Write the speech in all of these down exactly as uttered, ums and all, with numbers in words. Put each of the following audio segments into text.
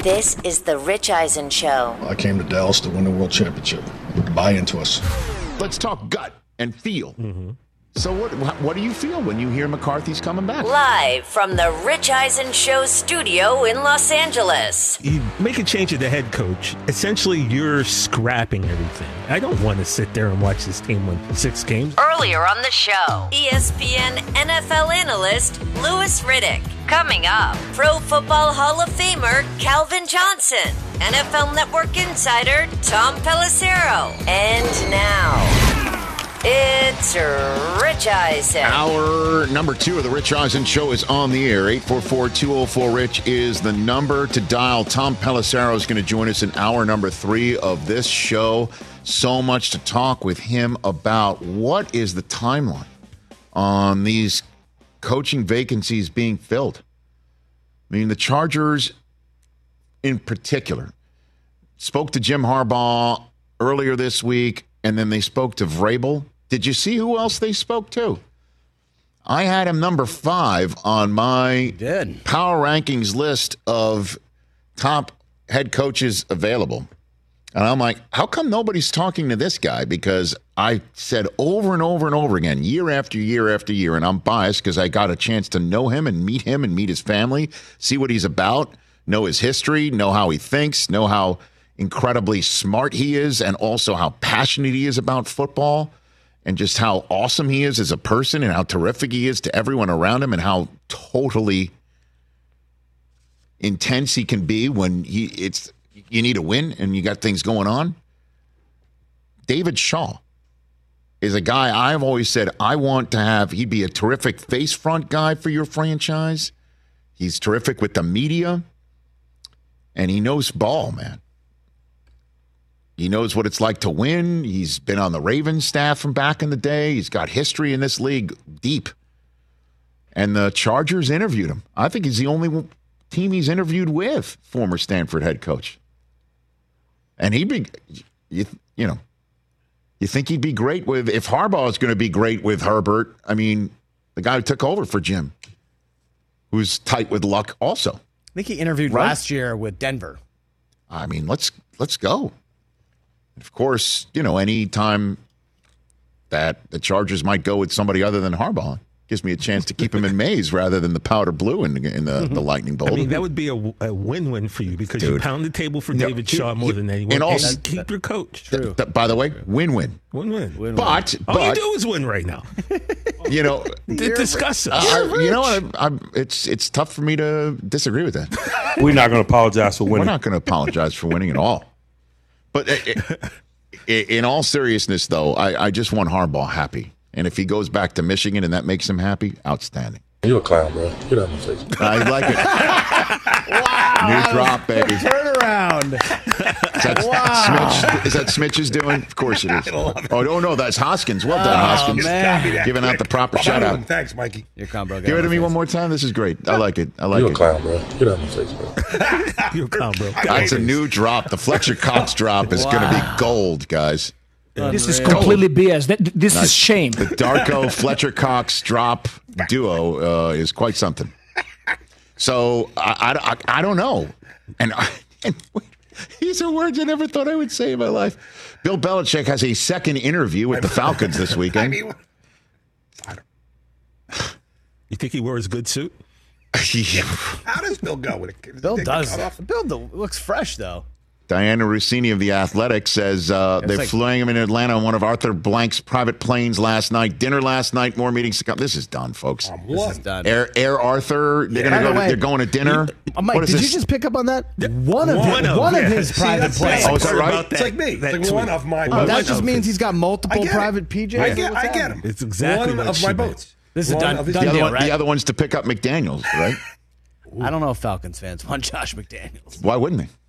This is the Rich Eisen Show. I came to Dallas to win the world championship. Buy into us. Let's talk gut and feel. Mm-hmm. So what what do you feel when you hear McCarthy's coming back? Live from the Rich Eisen Show studio in Los Angeles. You make a change at the head coach. Essentially, you're scrapping everything. I don't want to sit there and watch this team win six games. Earlier on the show, E S P N N F L analyst Louis Riddick. Coming up, Pro Football Hall of Famer Calvin Johnson. N F L Network insider Tom Pelissero. And now, it's Rich Eisen. Hour number two of the Rich Eisen Show is on the air. eight four four, two oh four, RICH is the number to dial. Tom Pelissero is going to join us in hour number three of this show. So much to talk with him about. What is the timeline on these coaching vacancies being filled? I mean, the Chargers in particular spoke to Jim Harbaugh earlier this week, and then they spoke to Vrabel. Did you see who else they spoke to? I had him number five on my power rankings list of top head coaches available. And I'm like, how come nobody's talking to this guy? Because I said over and over and over again, year after year after year, and I'm biased because I got a chance to know him and meet him and meet his family, see what he's about, know his history, know how he thinks, know how incredibly smart he is, and also how passionate he is about football, and just how awesome he is as a person, and how terrific he is to everyone around him, and how totally intense he can be when he it's you need a win and you got things going on. David Shaw is a guy I've always said I want to have. He'd be a terrific face front guy for your franchise. He's terrific with the media, and he knows ball, man. He knows what it's like to win. He's been on the Ravens staff from back in the day. He's got history in this league deep. And the Chargers interviewed him. I think he's the only team he's interviewed with, former Stanford head coach. And he'd be, you, you know, you think he'd be great with, if Harbaugh is going to be great with Herbert, I mean, the guy who took over for Jim, who's tight with Luck also. I think he interviewed right? last year with Denver. I mean, let's let's go. Of course, you know, any time that the Chargers might go with somebody other than Harbaugh gives me a chance to keep him in Maze rather than the powder blue in, in the, mm-hmm. the lightning bolt. I mean, that would be a, a win-win for you because Dude. you pound the table for no, David Shaw more than anyone. And also, and keep your coach. True. Th- th- by the way, win-win. Win-win. Win-win. But, all but, you do is win right now. You know, discuss it. Uh, you know what? I'm, I'm, it's it's tough for me to disagree with that. We're not going to apologize for winning. We're not going to apologize for winning at all. But it, it, in all seriousness, though, I, I just want Harbaugh happy. And if he goes back to Michigan and that makes him happy, outstanding. You're a clown, bro. Get out of my face. I like it. Wow. New drop, baby. Turn around. Is that, wow. Smitch, is that Smitch's doing? Of course it is. Oh, no, no, that's Hoskins. Well done, oh, Hoskins. Man. Giving out the proper shout-out. Thanks, Mikey. You're calm, bro. Give it to me face. one more time. This is great. I like it. I like You're it. You're a clown, bro. Get out of my face, bro. You're a clown, bro. That's a new drop. The Fletcher Cox drop is wow. going to be gold, guys. This is completely B S. This nice. is shame. The Darko Fletcher Cox drop duo uh, is quite something. So I, I, I don't know. And, I, and these are words I never thought I would say in my life. Bill Belichick has a second interview with the Falcons this weekend. I mean, I don't. You think he wore his good suit? Yeah. How does Bill go with it? Bill does. Bill looks fresh, though. Diana Rossini of The Athletic says uh, they're like, flying him in Atlanta on one of Arthur Blank's private planes last night. Dinner last night, more meetings to come. This is done, folks. Um, this is done. Air, Air Arthur, they're, yeah. gonna go to, they're going to dinner. Oh, Mike, did this? you just pick up on that? One of one his, of, one yeah. of his See, private planes. Oh, is that right? It's like me. It's like one of my boats. Oh, that just means he's got multiple private P Js? I get, I get him. It's exactly one of my boats. This is one done, of his done the, deal, other one, right? the other one's to pick up McDaniels, right? I don't know if Falcons fans want Josh McDaniels. Why wouldn't they?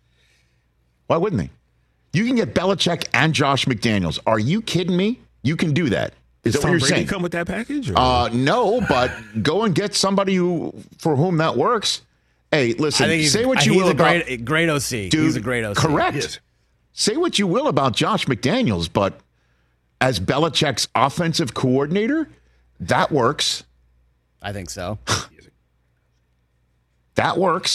Why wouldn't they? You can get Belichick and Josh McDaniels. Are you kidding me? You can do that. Is Does that Tom what you're Brady saying? Come with that package? Or? Uh, no, but go and get somebody who for whom that works. Hey, listen. Say what you he's will a about great, great O C. Dude, he's a great O C. Correct. Say what you will about Josh McDaniels, but as Belichick's offensive coordinator, that works. I think so. That works.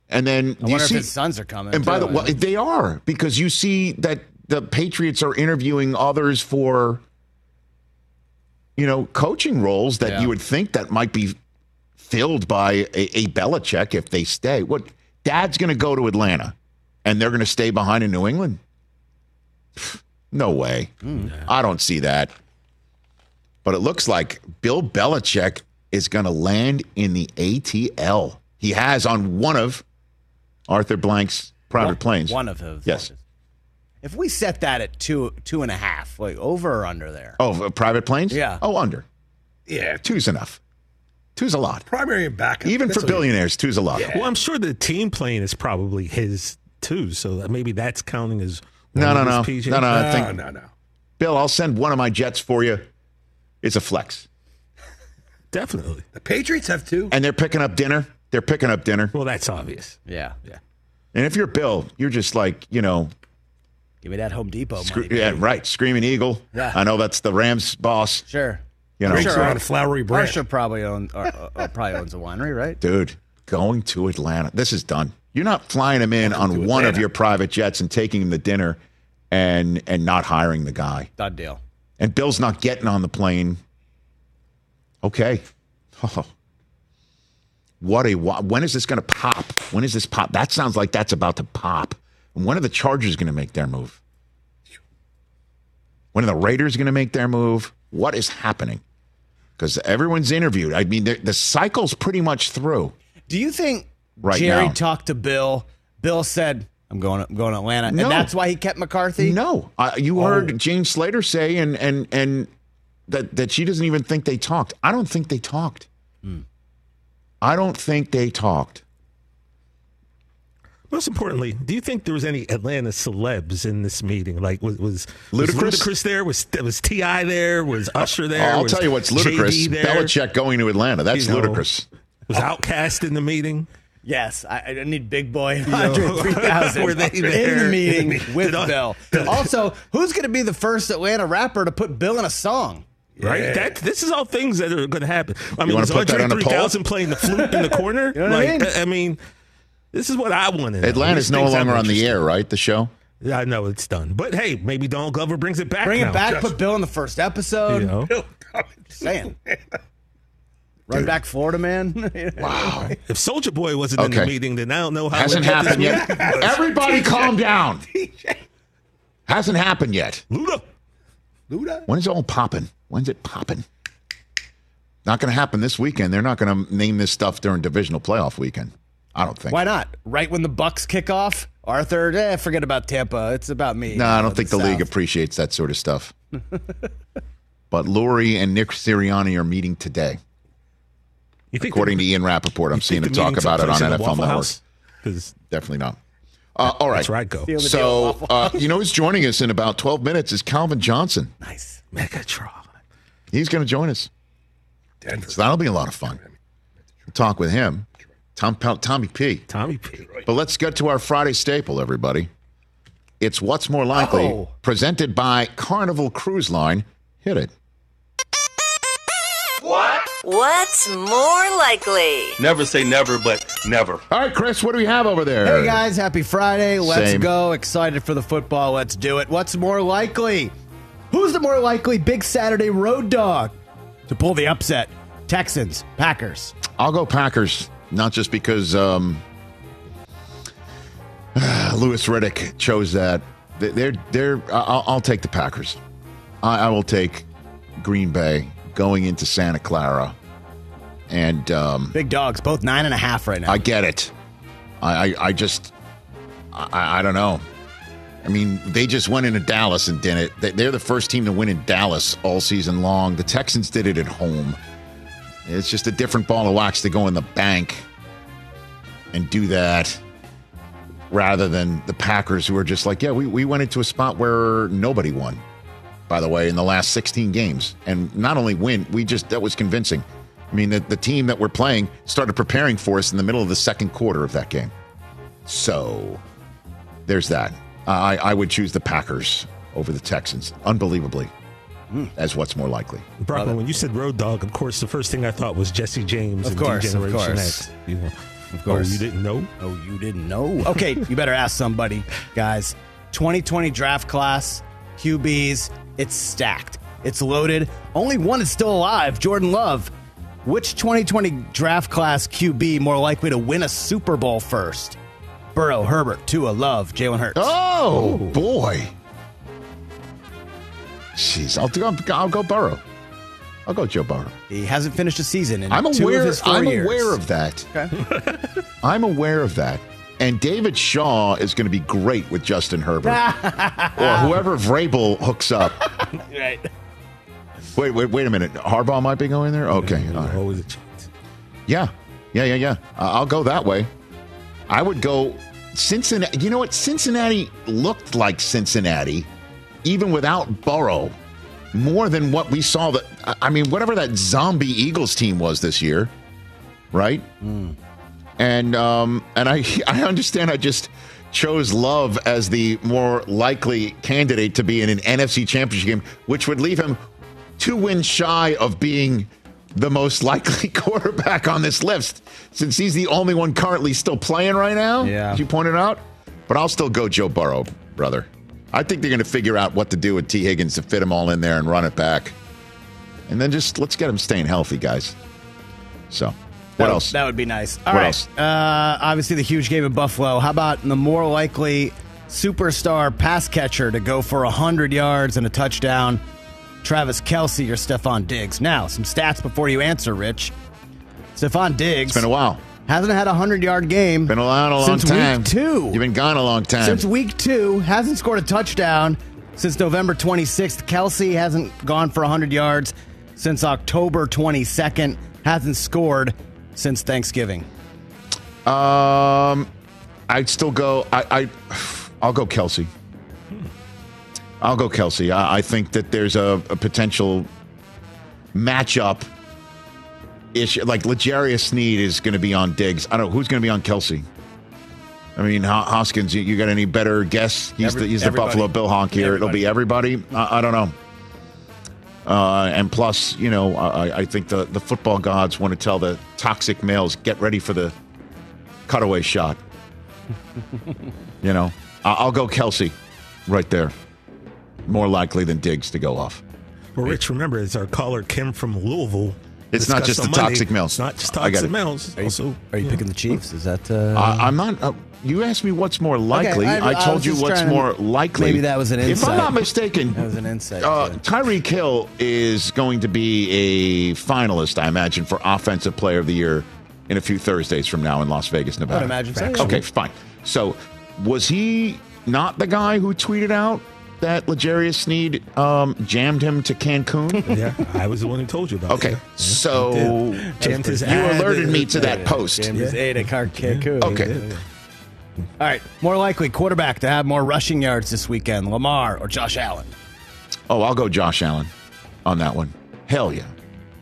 And then I you wonder see, if his sons are coming. and by too, the way, they are, because you see that the Patriots are interviewing others for, you know, coaching roles that Yeah. you would think that might be filled by a, a Belichick if they stay. What, Dad's going to go to Atlanta and they're going to stay behind in New England? No way. Mm. I don't see that. But it looks like Bill Belichick is going to land in the A T L. He has on one of Arthur Blank's private one, planes. One of those. Yes. If we set that at two, two and a half, like over or under there. Oh, uh, private planes? Yeah. Oh, under. Yeah. Two's enough. Two's a lot. Primary and backup. Even That's for what- billionaires, two's a lot. Well, I'm sure the team plane is probably his too, so that maybe that's counting as one No, no, of his no. P Js. No, no. I No, think, no, no. Bill, I'll send one of my jets for you. It's a flex. Definitely. The Patriots have two. And they're picking up dinner. They're picking up dinner. Well, that's obvious. Yeah. Yeah. And if you're Bill, you're just like, you know, Give me that Home Depot scre- money. yeah, baby. right. Screaming Eagle. Yeah. I know that's the Rams boss. Sure. You know, Drinks Sure. are on a flowery brand. Marsha probably own, or, or, or probably owns a winery, right? dude, going to Atlanta. This is done. You're not flying him in on to one of Atlanta. your private jets and taking him to dinner and and not hiring the guy. Done deal. And Bill's not getting on the plane. Okay. Oh. What a when is this going to pop? When is this pop? That sounds like that's about to pop. And when are the Chargers going to make their move? When are the Raiders going to make their move? What is happening? Because everyone's interviewed. I mean, the, the cycle's pretty much through. Do you think Right Jerry now. talked to Bill? Bill said, "I'm going. I'm going to Atlanta," No. and that's why he kept McCarthy. No, uh, you Oh. heard James Slater say, and and and that that she doesn't even think they talked. I don't think they talked. Hmm. I don't think they talked. Most importantly, do you think there was any Atlanta celebs in this meeting? Like, was was was Ludacris? Ludacris there? Was was T I there? Was Usher there? I'll was tell you what's ludicrous. J D there? Belichick going to Atlanta. That's You know, ludicrous. Was Outkast in the meeting? Yes, I, I need Big Boy Andre three thousand Were they in there? the meeting with Did I- Bill. Also, who's going to be the first Atlanta rapper to put Bill in a song? Right. Yeah. That this is all things that are going to happen. I mean, wanna is put that Andre on a three poll? thousand playing the flute in the corner? You know what I like, mean? I mean, this is what I want to know. Atlanta's These no things I'm longer on the interested air, right? The show. in. Yeah, I know it's done. But hey, maybe Donald Glover brings it back. Bring now. it back. Just- Put Bill in the first episode. You know? Bill coming to Saying. Run back Florida man. Wow. If Soldier Boy wasn't in the Okay. meeting, then I don't know how Hasn't legit this happened yet. meeting was. Everybody calm down. Hasn't happened yet. Luda. Luda? When's it all popping? When's it popping? Not going to happen this weekend. They're not going to name this stuff during divisional playoff weekend. I don't think. Why not? Right when the Bucks kick off, Arthur, eh, forget about Tampa. It's about me. No, I uh, don't think the league South. appreciates that sort of stuff. But Lurie and Nick Sirianni are meeting today. You think According the- to Ian Rappaport, I'm you seeing think him the talk meeting about took it on place in the N F L Waffle Network. House? 'Cause Definitely not. Uh, all right. that's where I'd go. Seal the deal, So, Waffle uh, you know who's joining us in about twelve minutes is Calvin Johnson. Nice. Megatron. He's going to join us. Denver. So that'll be a lot of fun. We'll talk with him. Tom, Tommy P. Tommy P. But let's get to our Friday staple, everybody. It's What's More Likely, Oh. presented by Carnival Cruise Line. Hit it. What's more likely? Never say never, but never. All right, Chris, what do we have over there? Hey guys, happy Friday. Let's Same. go. Excited for the football. Let's do it. What's more likely? Who's the more likely Big Saturday road dog to pull the upset? Texans, Packers. I'll go Packers, not just because um, Louis Riddick chose that. They- They're, they're, I'll, I'll take the Packers. I, I will take Green Bay going into Santa Clara. And um, Big dogs, both nine and a half right now. I get it. I, I, I just, I, I don't know. I mean, they just went into Dallas and did it. They- They're the first team to win in Dallas all season long. The Texans did it at home. It's just a different ball of wax to go in the bank and do that rather than the Packers, who are just like, yeah, we, we went into a spot where nobody won, by the way, in the last sixteen games. And not only win, we just, that was convincing. I mean, the, the team that we're playing started preparing for us in the middle of the second quarter of that game. So there's that. I, I would choose the Packers over the Texans, unbelievably, as what's more likely. Brockman, when you said road dog, of course, the first thing I thought was Jesse James Of and course, D of Generation course. X. You know. Of course. Oh, you didn't know? Oh, you didn't know? Okay, you better ask somebody, guys. twenty twenty draft class, Q Bs, it's stacked. It's loaded. Only one is still alive, Jordan Love. Which twenty twenty draft class Q B more likely to win a Super Bowl first? Burrow, Herbert, Tua, Love, Jalen Hurts. Oh, boy. Jeez, I'll, go, I'll go Burrow. I'll go Joe Burrow. He hasn't finished a season in I'm two aware, of his four I'm years. aware of that. Okay. I'm aware of that. And David Shaw is going to be great with Justin Herbert. Or whoever Vrabel hooks up. Right. Wait, wait, wait a minute. Harbaugh might be going there? Okay. There's All right. always a chance. Yeah. Yeah, yeah, yeah. Uh, I'll go that way. I would go Cincinnati. You know what? Cincinnati looked like Cincinnati, even without Burrow, more than what we saw. That I mean, whatever that zombie Eagles team was this year, right? Mm. And um, and I I understand I just chose Love as the more likely candidate to be in an N F C Championship game, which would leave him two wins shy of being the most likely quarterback on this list, since he's the only one currently still playing right now, yeah. as you pointed out. But I'll still go Joe Burrow, brother. I think they're going to figure out what to do with T. Higgins to fit him all in there and run it back. And then just let's get him staying healthy, guys. So, what that, else? That would be nice. All what right. else? Uh, obviously, the huge game in Buffalo. How about the more likely superstar pass catcher to go for one hundred yards and a touchdown? Travis Kelce or Stephon Diggs? Now, some stats before you answer, Rich. Stephon Diggs. It's been a while. Hasn't had a hundred-yard game. Been around a long since time. week two. You've been gone a long time. Since week two. Hasn't scored a touchdown since November twenty-sixth. Kelce hasn't gone for one hundred yards since October twenty-second. Hasn't scored since Thanksgiving. Um, I'd still go. I, I I'll go Kelce. I'll go Kelce. I, I think that there's a, a potential matchup issue. Like L'Jarius Sneed is going to be on Diggs. I don't know who's going to be on Kelce. I mean, Hoskins, you, you got any better guess? He's Every, the he's the everybody. Buffalo Bill honk here. Everybody. It'll be everybody. I, I don't know. Uh, and plus, you know, I, I think the, the football gods want to tell the toxic males, get ready for the cutaway shot. You know, I'll go Kelce right there. More likely than Diggs to go off. Well, Rich, remember, it's our caller Kim from Louisville. It's not just the Monday. toxic males. It's not just I got toxic it. males. Are you, Also, are you yeah. picking the Chiefs? Is that... Uh... Uh, I'm not... Uh, you asked me what's more likely. Okay, I- I, I told was you just what's trying to- more likely. maybe that was an If I'm insight. not mistaken, That was an insight, Uh, too. Tyreek Hill is going to be a finalist, I imagine, for Offensive Player of the Year in a few Thursdays from now in Las Vegas, Nevada. I would imagine so, yeah. Okay, fine. So, was he not the guy who tweeted out that L'Jarius Sneed um, jammed him to Cancun? Yeah, I was the one who told you about it. Okay, Yeah. so He did. Jammed his you ad. alerted me to that post. James Yeah. eight at Cancun. Okay. All right. More likely quarterback to have more rushing yards this weekend, Lamar or Josh Allen? Oh, I'll go Josh Allen on that one. Hell yeah.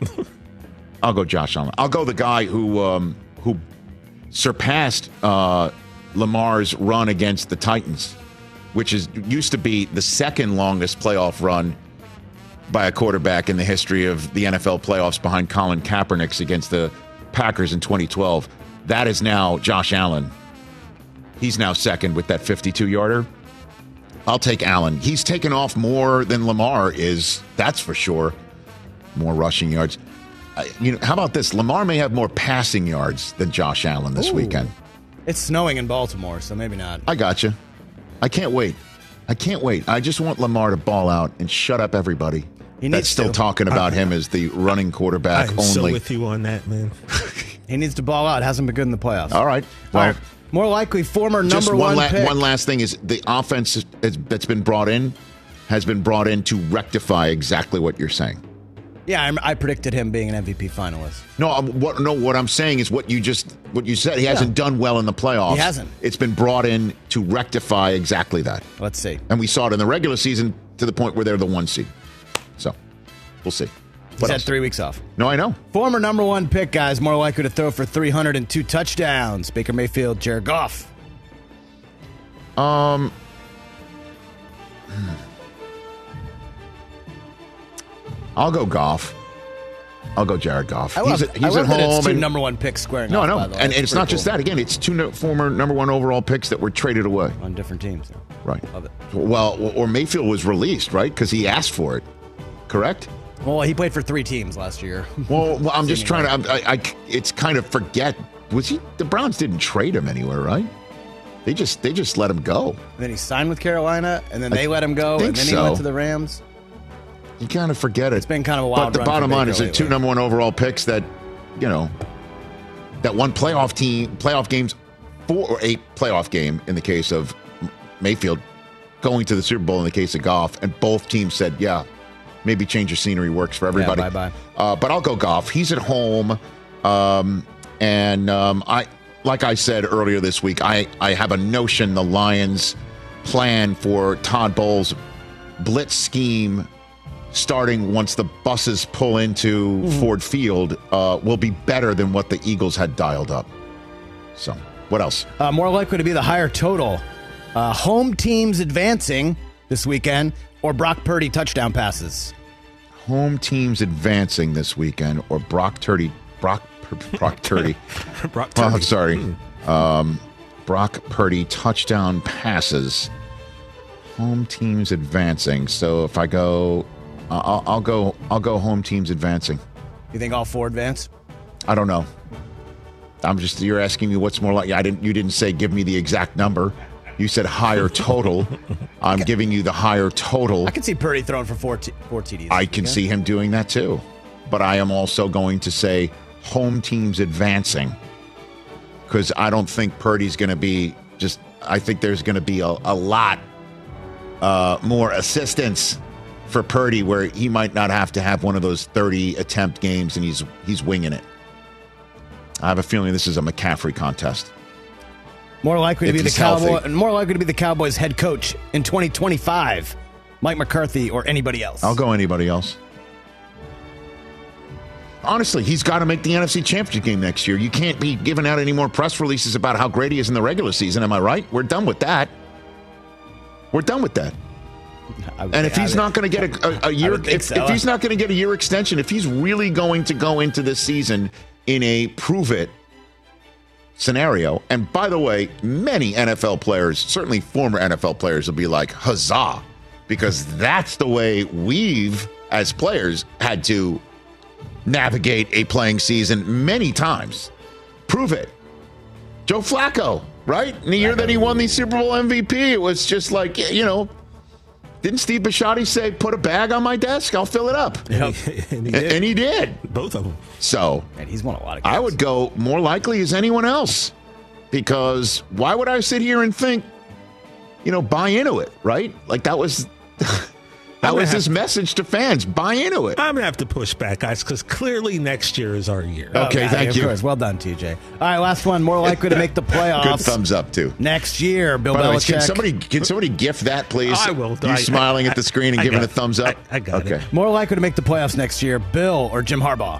I'll go Josh Allen. I'll go the guy who um, who surpassed uh, Lamar's run against the Titans, which is used to be the second longest playoff run by a quarterback in the history of the N F L playoffs, behind Colin Kaepernick's against the Packers in twenty twelve. That is now Josh Allen. He's now second with that fifty-two yarder. I'll take Allen. He's taken off more than Lamar is, that's for sure. More rushing yards. Uh, you know, how about this? Lamar may have more passing yards than Josh Allen this Ooh. weekend. It's snowing in Baltimore, so maybe not. I got you. I can't wait. I can't wait. I just want Lamar to ball out and shut up everybody He that's needs still to. talking about him as the running quarterback I'm only. so with you on that, man. He needs to ball out. Hasn't been good in the playoffs. All right. Well, All right. More likely, former number just one, one la- pick. one last thing is the offense is, is, that's been brought in has been brought in to rectify exactly what you're saying. Yeah, I'm, I predicted him being an M V P finalist. No, I'm, what no, what I'm saying is what you just what you said. He hasn't done well in the playoffs. He hasn't. It's been brought in to rectify exactly that. Let's see. And we saw it in the regular season to the point where they're the one seed. So, we'll see. He's What had else? three weeks off. No, I know. Former number one pick, guys, more likely to throw for three hundred two touchdowns. Baker Mayfield, Jared Goff. Um, I'll go Goff. I'll go Jared Goff. I love, he's at, he's I love at that home. it's two and, number one picks squaring no, off, no. by the way. And, and That's it's not pretty just cool. that. Again, it's two no, former number one overall picks that were traded away. On different teams. Right. Love it. Well, or Mayfield was released, right? Because he asked for it. Correct? Well, he played for three teams last year. Well, well I'm just trying to. I'm, I, I, it's kind of forget. Was he? The Browns didn't trade him anywhere, right? They just they just let him go. And then he signed with Carolina, and then they I let him go, think and then he so. went to the Rams. You kind of forget it. It's been kind of a wild But the run for bottom line Baker is that two lately. number one overall picks that, you know, that one playoff team, playoff games, four or eight playoff game in the case of Mayfield, going to the Super Bowl in the case of Goff, and both teams said, yeah, maybe change of scenery works for everybody. Yeah, bye-bye. Uh, but I'll go Goff. He's at home, um, and um, I, like I said earlier this week, I, I have a notion the Lions' plan for Todd Bowles' blitz scheme starting once the buses pull into Mm-hmm. Ford Field uh, will be better than what the Eagles had dialed up. So, what else? Uh, more likely to be the higher total. Uh, home teams advancing this weekend, or Brock Purdy touchdown passes. Home teams advancing this weekend, or Brock Turdy, Brock, Brock Turdy. Brock Oh, I'm Purdy. sorry. Um, Brock Purdy touchdown passes. Home teams advancing. So if I go, uh, I'll, I'll go. I'll go. Home teams advancing. You think all four advance? I don't know. I'm just. You're asking me what's more likely. I didn't. You didn't say give me the exact number. You said higher total. I'm giving you the higher total. I can see Purdy throwing for four, t- four T Ds. I can Okay. see him doing that too. But I am also going to say home teams advancing, because I don't think Purdy's going to be just. I think there's going to be a, a lot uh, more assistance for Purdy, where he might not have to have one of those thirty attempt games and he's he's winging it. I have a feeling this is a McCaffrey contest. More likely to If be the he's healthy. Cowboy, more likely to be the Cowboys head coach in twenty twenty-five, Mike McCarthy or anybody else. I'll go anybody else. Honestly, he's got to make the N F C Championship game next year. You can't be giving out any more press releases about how great he is in the regular season. Am I right? We're done with that. We're done with that. I would And think- if he's I not going to get a, a, a year, would think if, so. if he's not going to get a year extension, if he's really going to go into this season in a prove it scenario, and by the way, many N F L players, certainly former N F L players, will be like, huzzah, because that's the way we've, as players, had to navigate a playing season many times. Prove it. Joe Flacco, right? In the year that he won the Super Bowl M V P, it was just like, you know, didn't Steve Bisciotti say, put a bag on my desk, I'll fill it up? And he, and he A- did. And he did. Both of them. So Man, he's won a lot of games. I would go more likely as anyone else, because why would I sit here and think, you know, buy into it, right? Like that was that gonna was have his to- message to fans. Buy into it. I'm going to have to push back, guys, because clearly next year is our year. Okay, yeah, thank of you. course. Well done, T J. All right, last one. More likely to make the Good playoffs thumbs up too. next year. Bill By the way, Belichick. can somebody can somebody gift that, please? I will. You I- smiling I- at the screen and I giving got a thumbs up. I- I got okay. it. More likely to make the playoffs next year, Bill or Jim Harbaugh?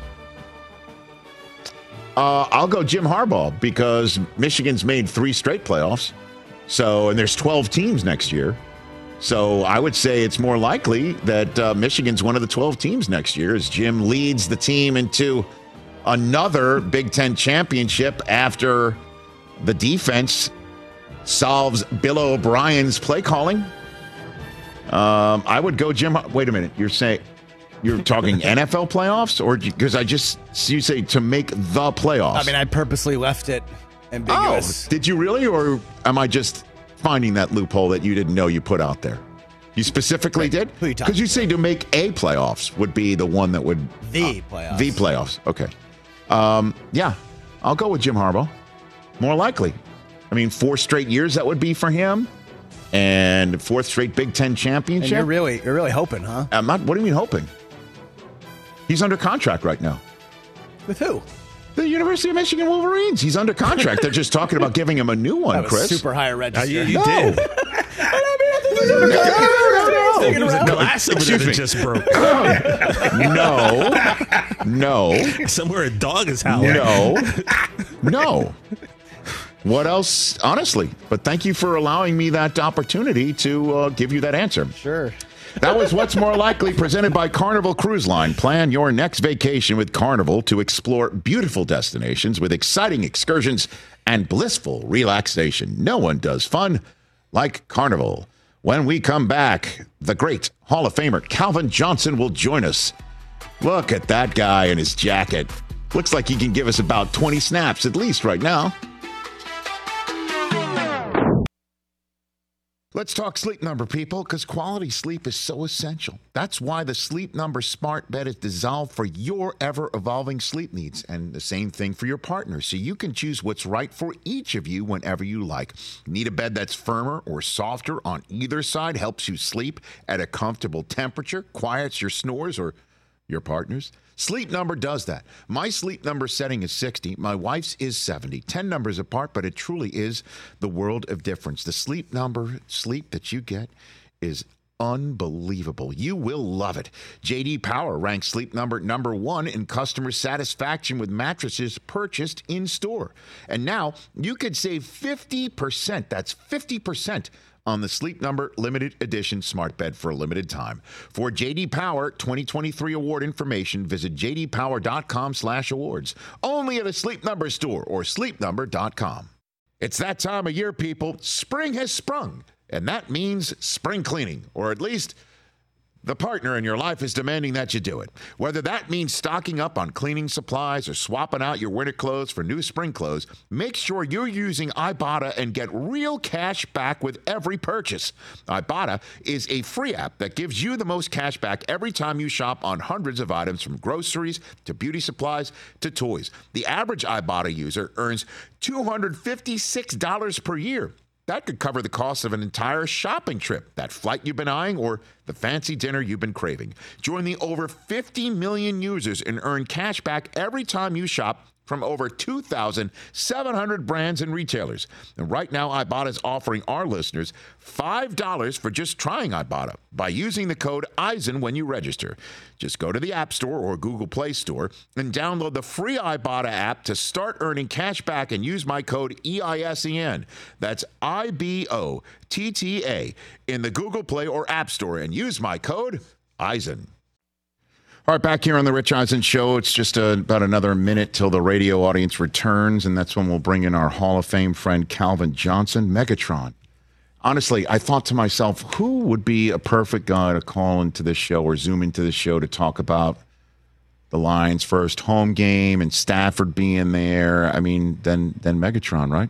Uh, I'll go Jim Harbaugh, because Michigan's made three straight playoffs. So, and there's twelve teams next year. So I would say it's more likely that uh, Michigan's one of the twelve teams next year, as Jim leads the team into another Big Ten championship after the defense solves Bill O'Brien's play calling. Um, I would go Jim. Har- Wait a minute. You're saying you're talking N F L playoffs, or because I just you say to make the playoffs? I mean, I purposely left it oh, ambiguous. did you really, or am I just finding that loophole that you didn't know you put out there? You specifically Wait, did? who you talking Because you say to make a playoffs would be the one that would The playoffs. the playoffs. Okay. Um, yeah, I'll go with Jim Harbaugh. More likely. I mean, four straight years that would be for him, and fourth straight Big Ten And championship. you're really, you're really hoping, huh? I'm not. What do you mean hoping? He's under contract right now. With who? The University of Michigan Wolverines. He's under contract. They're just talking about giving him a new one, That was Chris. super higher Uh, register. you you No. did. No, no, no, There was a no. glass over Excuse there that me. just broke. No, no, Somewhere a dog is howling. no, no. What else? Honestly, but thank you for allowing me that opportunity to uh, give you that answer. Sure. That was What's More Likely, presented by Carnival Cruise Line. Plan your next vacation with Carnival to explore beautiful destinations with exciting excursions and blissful relaxation. No one does fun like Carnival. When we come back, the great Hall of Famer Calvin Johnson will join us. Look at that guy in his jacket. Looks like he can give us about twenty snaps at least right now. Let's talk Sleep Number, people, because quality sleep is so essential. That's why the Sleep Number smart bed is designed for your ever-evolving sleep needs, and the same thing for your partner, so you can choose what's right for each of you whenever you like. Need a bed that's firmer or softer on either side, helps you sleep at a comfortable temperature, quiets your snores or your partner's? Sleep Number does that. My Sleep Number setting is sixty. My wife's is seventy. ten numbers apart, but it truly is the world of difference. The Sleep Number sleep that you get is unbelievable. You will love it. J D Power ranks Sleep Number number one in customer satisfaction with mattresses purchased in store. And now you could save fifty percent. That's fifty percent on the Sleep Number limited edition smart bed for a limited time. For J D Power twenty twenty-three award information, visit j d power dot com slash awards. Only at a Sleep Number store or sleep number dot com. It's that time of year, people. Spring has sprung, and that means spring cleaning, or at least the partner in your life is demanding that you do it. Whether that means stocking up on cleaning supplies or swapping out your winter clothes for new spring clothes, make sure you're using Ibotta and get real cash back with every purchase. Ibotta is a free app that gives you the most cash back every time you shop on hundreds of items, from groceries to beauty supplies to toys. The average Ibotta user earns two hundred fifty-six dollars per year. That could cover the cost of an entire shopping trip, that flight you've been eyeing, or the fancy dinner you've been craving. Join the over fifty million users and earn cash back every time you shop from over two thousand seven hundred brands and retailers. And right now, Ibotta is offering our listeners five dollars for just trying Ibotta by using the code Eisen when you register. Just go to the App Store or Google Play Store and download the free Ibotta app to start earning cash back and use my code E I S E N. That's I B O T T A in the Google Play or App Store, and use my code Eisen. All right, back here on the Rich Eisen Show. It's just uh, about another minute till the radio audience returns, and that's when we'll bring in our Hall of Fame friend Calvin Johnson, Megatron. Honestly, I thought to myself, who would be a perfect guy to call into this show or zoom into the show to talk about the Lions' first home game and Stafford being there? I mean, then then Megatron, right?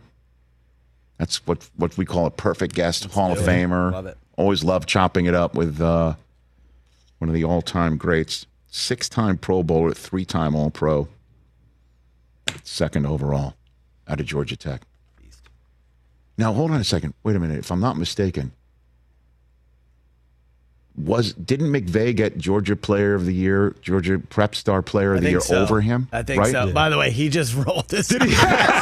That's what what we call a perfect guest, Let's Hall of Famer. Love it. Always love chopping it up with uh, one of the all-time greats. Six-time Pro Bowler, three-time All-Pro, second overall out of Georgia Tech. Now, hold on a second. Wait a minute. If I'm not mistaken, was didn't McVay get Georgia Player of the Year, Georgia Prep Star Player of the Year so. over him? I think right? so. Yeah. By the way, he just rolled his Did he?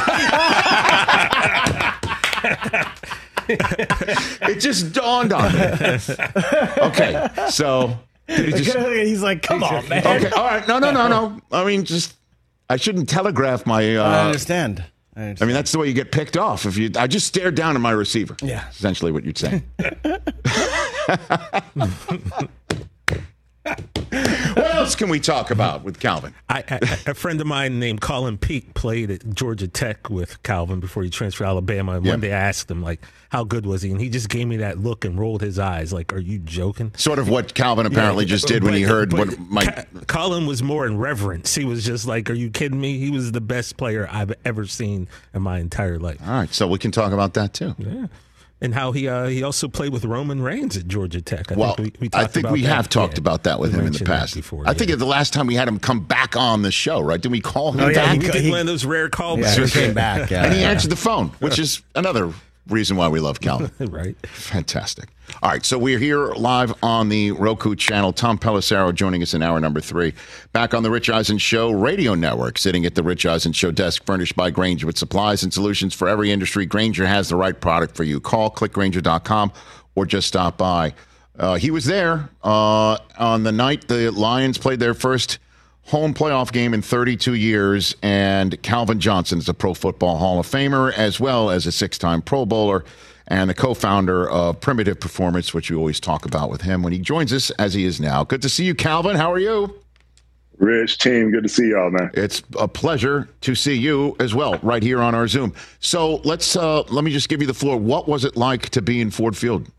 It just dawned on me. Okay, so... Did he just, he's like, come on, man. Okay, all right. No, no, no, no. I mean, just, I shouldn't telegraph my... Uh, I, understand. I understand. I mean, that's the way you get picked off. If you, I just stared down at my receiver. Yeah. Essentially what you'd say. What else can we talk about with Calvin? I, I, a friend of mine named Colin Peake played at Georgia Tech with Calvin before he transferred to Alabama. And yep. one day I asked him, like, how good was he? And he just gave me that look and rolled his eyes. Like, are you joking? Sort of what Calvin apparently yeah, just did but, when he heard what my... Ca- Colin was more in reverence. He was just like, are you kidding me? He was the best player I've ever seen in my entire life. All right, so we can talk about that too. Yeah. And how he uh, he also played with Roman Reigns at Georgia Tech. I well, think we, we I think we that. have talked yeah. about that with we him in the past. Before, I yeah. think the last time we had him come back on the show, right? Did we call him oh, yeah, back? We did one of those rare callbacks. Yeah, he came back. Yeah, and he yeah. answered the phone, which is another reason why we love Calvin. Right. Fantastic. All right, so we're here live on the Roku channel. Tom Pelissero joining us in hour number three. Back on the Rich Eisen Show radio network, sitting at the Rich Eisen Show desk, furnished by Grainger with supplies and solutions for every industry. Grainger has the right product for you. Call click grainger dot com or just stop by. Uh, he was there uh, on the night the Lions played their first home playoff game in thirty-two years, and Calvin Johnson is a Pro Football Hall of Famer, as well as a six-time Pro Bowler and the co-founder of Primitive Performance, which we always talk about with him when he joins us, as he is now. Good to see you, Calvin. How are you? Rich, team, good to see y'all, man. It's a pleasure to see you as well, right here on our Zoom. So let's uh, let me just give you the floor. What was it like to be in Ford Field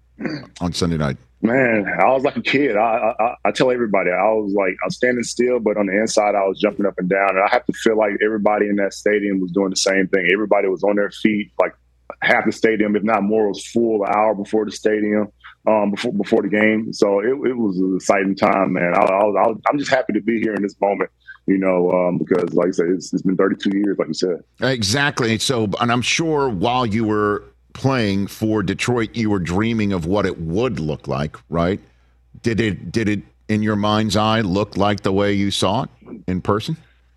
on Sunday night? Man, I was like a kid. I, I I tell everybody, I was like, I was standing still, but on the inside, I was jumping up and down. And I have to feel like everybody in that stadium was doing the same thing. Everybody was on their feet, like half the stadium, if not more, was full an hour before the stadium, um, before before the game. So it, it was an exciting time, man. I, I was, I was, I'm just happy to be here in this moment, you know, um, because, like I said, it's, it's been thirty-two years, like you said. Exactly. So, and I'm sure while you were playing for Detroit, you were dreaming of what it would look like, right? Did it, did it in your mind's eye look like the way you saw it in person?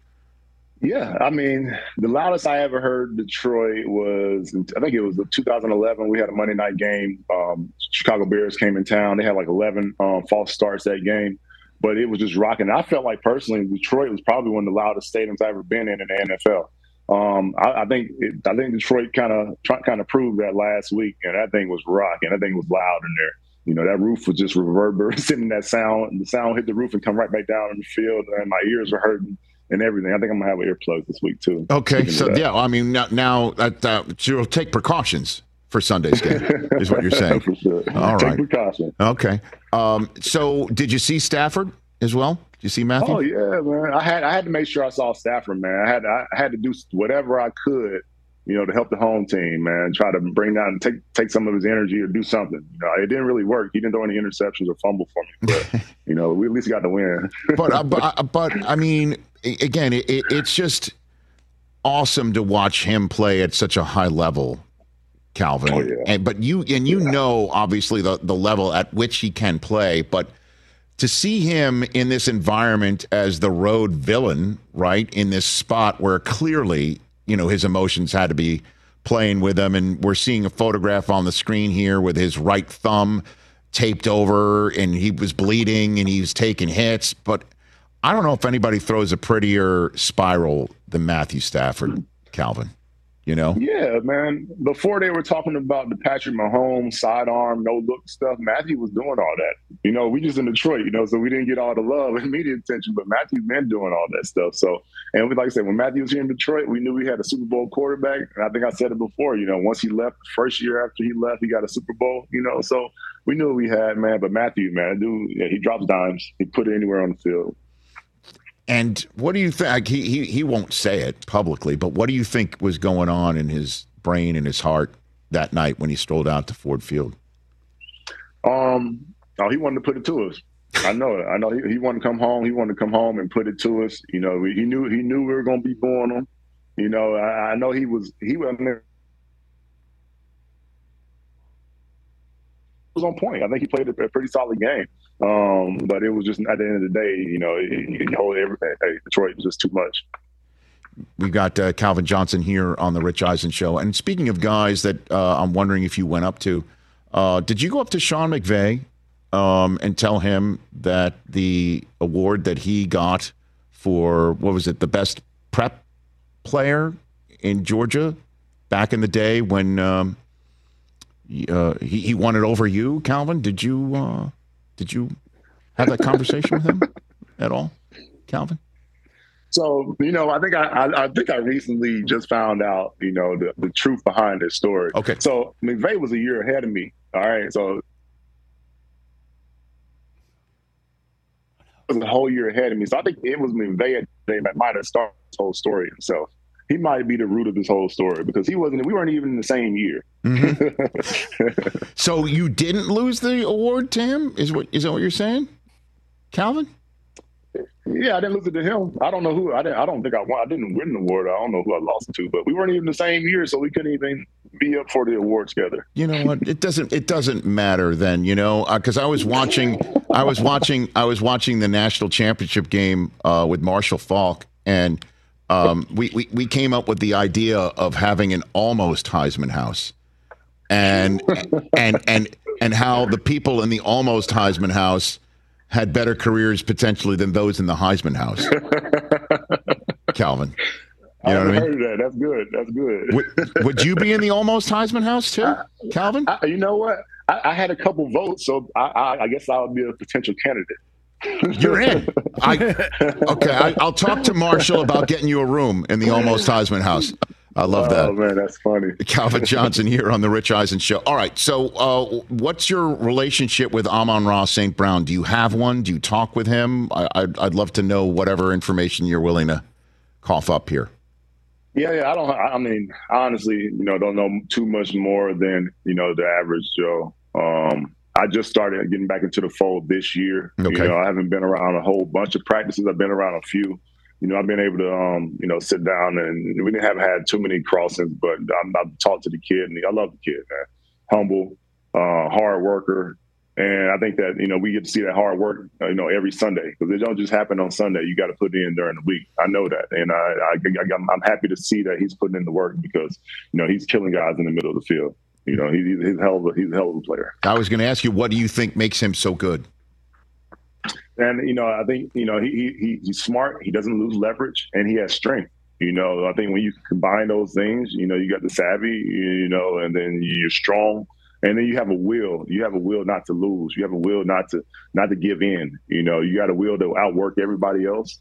Yeah, I mean, the loudest I ever heard Detroit was, I think it was two thousand eleven. We had a Monday night game. Um, Chicago Bears came in town. They had like eleven um, false starts that game, but it was just rocking. I felt like personally, Detroit was probably one of the loudest stadiums I've ever been in in the N F L. Um, I, I think it, I think Detroit kind of kind of proved that last week, and that thing was rocking. That thing was loud in there. You know, that roof was just reverberating that sound, and the sound hit the roof and come right back down in the field, and my ears were hurting and everything. I think I'm gonna have earplugs this week too. Okay, so yeah, I mean now, now that uh, you'll take precautions for Sunday's game, is what you're saying. For sure. All Take right. precaution. Okay. Um, so did you see Stafford as well? Did you see Matthew? Oh yeah, man. I had I had to make sure I saw Stafford, man. I had I had to do whatever I could, you know, to help the home team, man. Try to bring down, take take some of his energy or do something. You know, it didn't really work. He didn't throw any interceptions or fumble for me, but you know, we at least got the win. but, uh, but uh, but I mean, again, it, it, it's just awesome to watch him play at such a high level, Calvin. Oh, yeah. And but you and you yeah. know obviously the the level at which he can play, but to see him in this environment as the road villain, right, in this spot where clearly, you know, his emotions had to be playing with him, and we're seeing a photograph on the screen here with his right thumb taped over, and he was bleeding and he was taking hits, but I don't know if anybody throws a prettier spiral than Matthew Stafford, Calvin. You know? Yeah, man. Before they were talking about the Patrick Mahomes sidearm, no look stuff, Matthew was doing all that. You know, we just in Detroit, you know, so we didn't get all the love and media attention, but Matthew's been doing all that stuff. So, and we, like I said, when Matthew was here in Detroit, we knew we had a Super Bowl quarterback. And I think I said it before, you know, once he left, the first year after he left, he got a Super Bowl, you know, so we knew what we had, man. But Matthew, man, dude, yeah, he drops dimes. He put it anywhere on the field. And what do you think? He, he he won't say it publicly, but what do you think was going on in his brain and his heart that night when he strolled out to Ford Field? Um, oh, he wanted to put it to us. I know it. I know he, he wanted to come home. He wanted to come home and put it to us. You know, he knew he knew we were going to be booing him. You know, I, I know he was he was. was on point. I think he played a pretty solid game. Um, but it was just at the end of the day, you know, you hold everything. Hey, Detroit was just too much. We've got uh, Calvin Johnson here on the Rich Eisen Show. And speaking of guys that uh, I'm wondering if you went up to, uh, did you go up to Sean McVay um, and tell him that the award that he got for, what was it, the best prep player in Georgia back in the day when um, uh, he, he won it over you, Calvin? Did you uh, did you have that conversation with him at all, Calvin? So, you know, I think I, I I think I recently just found out, you know, the, the truth behind this story. Okay. So McVay was a year ahead of me. All right. So it was a whole year ahead of me. So I think it was McVay that might have started this whole story himself. He might be the root of this whole story because he wasn't, we weren't even in the same year. Mm-hmm. So you didn't lose the award to him? Is what is that what you're saying, Calvin? Yeah, I didn't lose it to him. I don't know who. I didn't. I don't think I won. I didn't win the award. I don't know who I lost it to. But we weren't even the same year, so we couldn't even be up for the award together. You know what? It doesn't. It doesn't matter then. You know, because uh, I was watching. I was watching. I was watching the national championship game uh, with Marshall Faulk, and um, we, we we came up with the idea of having an almost Heisman house, and and and and how the people in the almost Heisman house had better careers potentially than those in the Heisman house. Calvin. You know I what I mean? heard that. That's good. That's good. Would, would you be in the almost Heisman house too, I, Calvin? I, you know what? I, I had a couple votes, so I, I, I guess I would be a potential candidate. You're in. I, okay, I, I'll talk to Marshall about getting you a room in the almost Heisman house. I love that. Oh, man, that's funny. Calvin Johnson here on the Rich Eisen Show. All right, so uh, what's your relationship with Amon-Ra Saint Brown? Do you have one? Do you talk with him? I, I'd, I'd love to know whatever information you're willing to cough up here. Yeah, yeah. I don't. I mean, honestly, you know, don't know too much more than you know the average Joe. Um, I just started getting back into the fold this year. Okay. You know, I haven't been around a whole bunch of practices. I've been around a few. You know, I've been able to, um, you know, sit down and we didn't have had too many crossings, but I'm, I've talked to the kid, and I love the kid, man. Humble, uh, hard worker. And I think that, you know, we get to see that hard work, uh, you know, every Sunday, because it don't just happen on Sunday. You got to put it in during the week. I know that. And I, I, I, I'm happy to see that he's putting in the work because, you know, he's killing guys in the middle of the field. You know, he, he's, hell of a, he's a hell of a player. I was going to ask you, what do you think makes him so good? And, you know, I think, you know, he, he he's smart. He doesn't lose leverage, and he has strength. You know, I think when you combine those things, you know, you got the savvy, you know, and then you're strong. And then you have a will. You have a will not to lose. You have a will not to not to give in. You know, you got a will to outwork everybody else.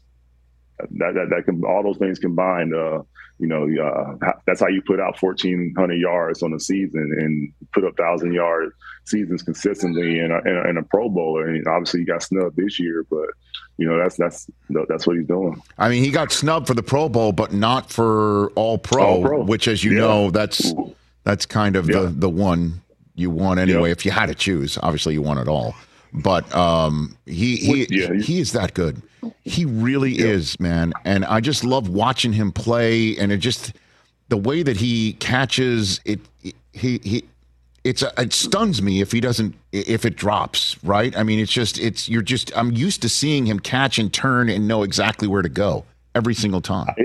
That that, that can all those things combined. Uh, you know, uh, that's how you put out fourteen hundred yards on a season and put up thousand yard seasons consistently in a, in a, in a Pro Bowler. And obviously, he got snubbed this year, but you know that's that's that's what he's doing. I mean, he got snubbed for the Pro Bowl, but not for All Pro, All Pro. which, as you Yeah. know, that's that's kind of Yeah. the the one you want anyway. Yeah. If you had to choose, obviously you want it all. But um, he he Yeah. he is that good. He really is, man. And I just love watching him play. And it just the way that he catches it. He he. It's a, it stuns me if he doesn't if it drops, right? I mean, it's just it's you're just I'm used to seeing him catch and turn and know exactly where to go every single time. I,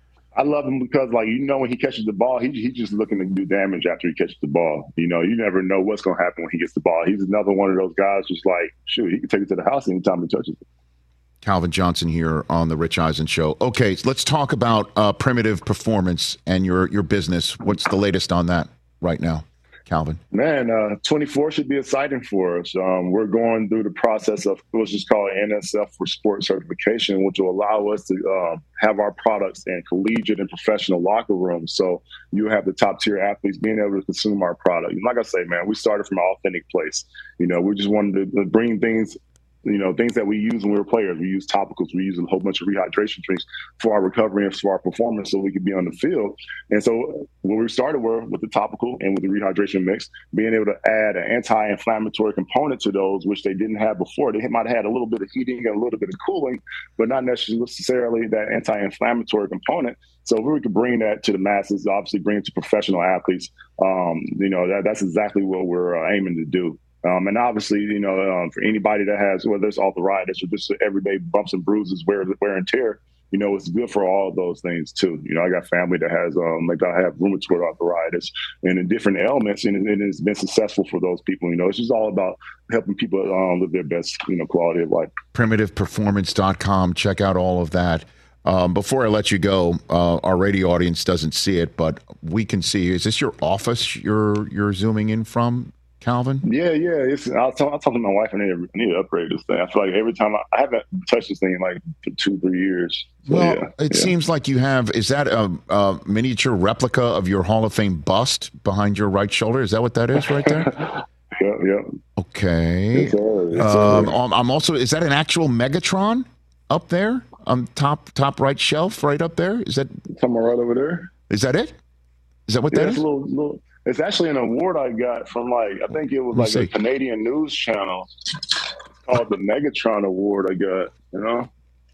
I love him because, like, you know, when he catches the ball, he he's just looking to do damage after he catches the ball. You know, you never know what's going to happen when he gets the ball. He's another one of those guys, just like, shoot, he can take it to the house anytime he touches it. Calvin Johnson here on the Rich Eisen Show. Okay, so let's talk about uh, Primitive Performance and your your business. What's the latest on that right now, Calvin? Man, uh, twenty-four should be exciting for us. Um, we're going through the process of what's just called N S F for Sport Certification, which will allow us to uh, have our products in collegiate and professional locker rooms. So you have the top tier athletes being able to consume our product. And like I say, man, we started from an authentic place. You know, we just wanted to bring things, you know, things that we use when we were players. We use topicals. We use a whole bunch of rehydration drinks for our recovery and for our performance so we could be on the field. And so when we started were with the topical and with the rehydration mix, being able to add an anti-inflammatory component to those, which they didn't have before. They might have had a little bit of heating and a little bit of cooling, but not necessarily that anti-inflammatory component. So if we could bring that to the masses, obviously bring it to professional athletes, um, you know, that, that's exactly what we're uh, aiming to do. Um, and obviously, you know, um, for anybody that has, whether it's arthritis or just everyday bumps and bruises, wear, wear and tear, you know, it's good for all of those things too. You know, I got family that has, um, like I have rheumatoid arthritis and in different ailments, and, and it's been successful for those people. You know, it's just all about helping people um, live their best, you know, quality of life. primitive performance dot com. Check out all of that. Um, before I let you go, uh, our radio audience doesn't see it, but we can see. Is this your office you're you're zooming in from, Calvin? Yeah, yeah. It's, I'll, talk, I'll talk to my wife and I need, to, I need to upgrade this thing. I feel like every time I, I haven't touched this thing in like two, three years. So, Well, yeah, it yeah. seems like you have. Is that a, a miniature replica of your Hall of Fame bust behind your right shoulder? Is that what that is right there? Yeah, yeah. Okay. Yes, sir. Yes, Um, sir. um, I'm also. Is that an actual Megatron up there on top top right shelf, right up there? Is that Somewhere right over there. is that it? Is that what Yeah, that it's is? a little, little. It's actually an award I got from like I think it was Let me like a see. Canadian news channel called the Megatron Award. I got, you know.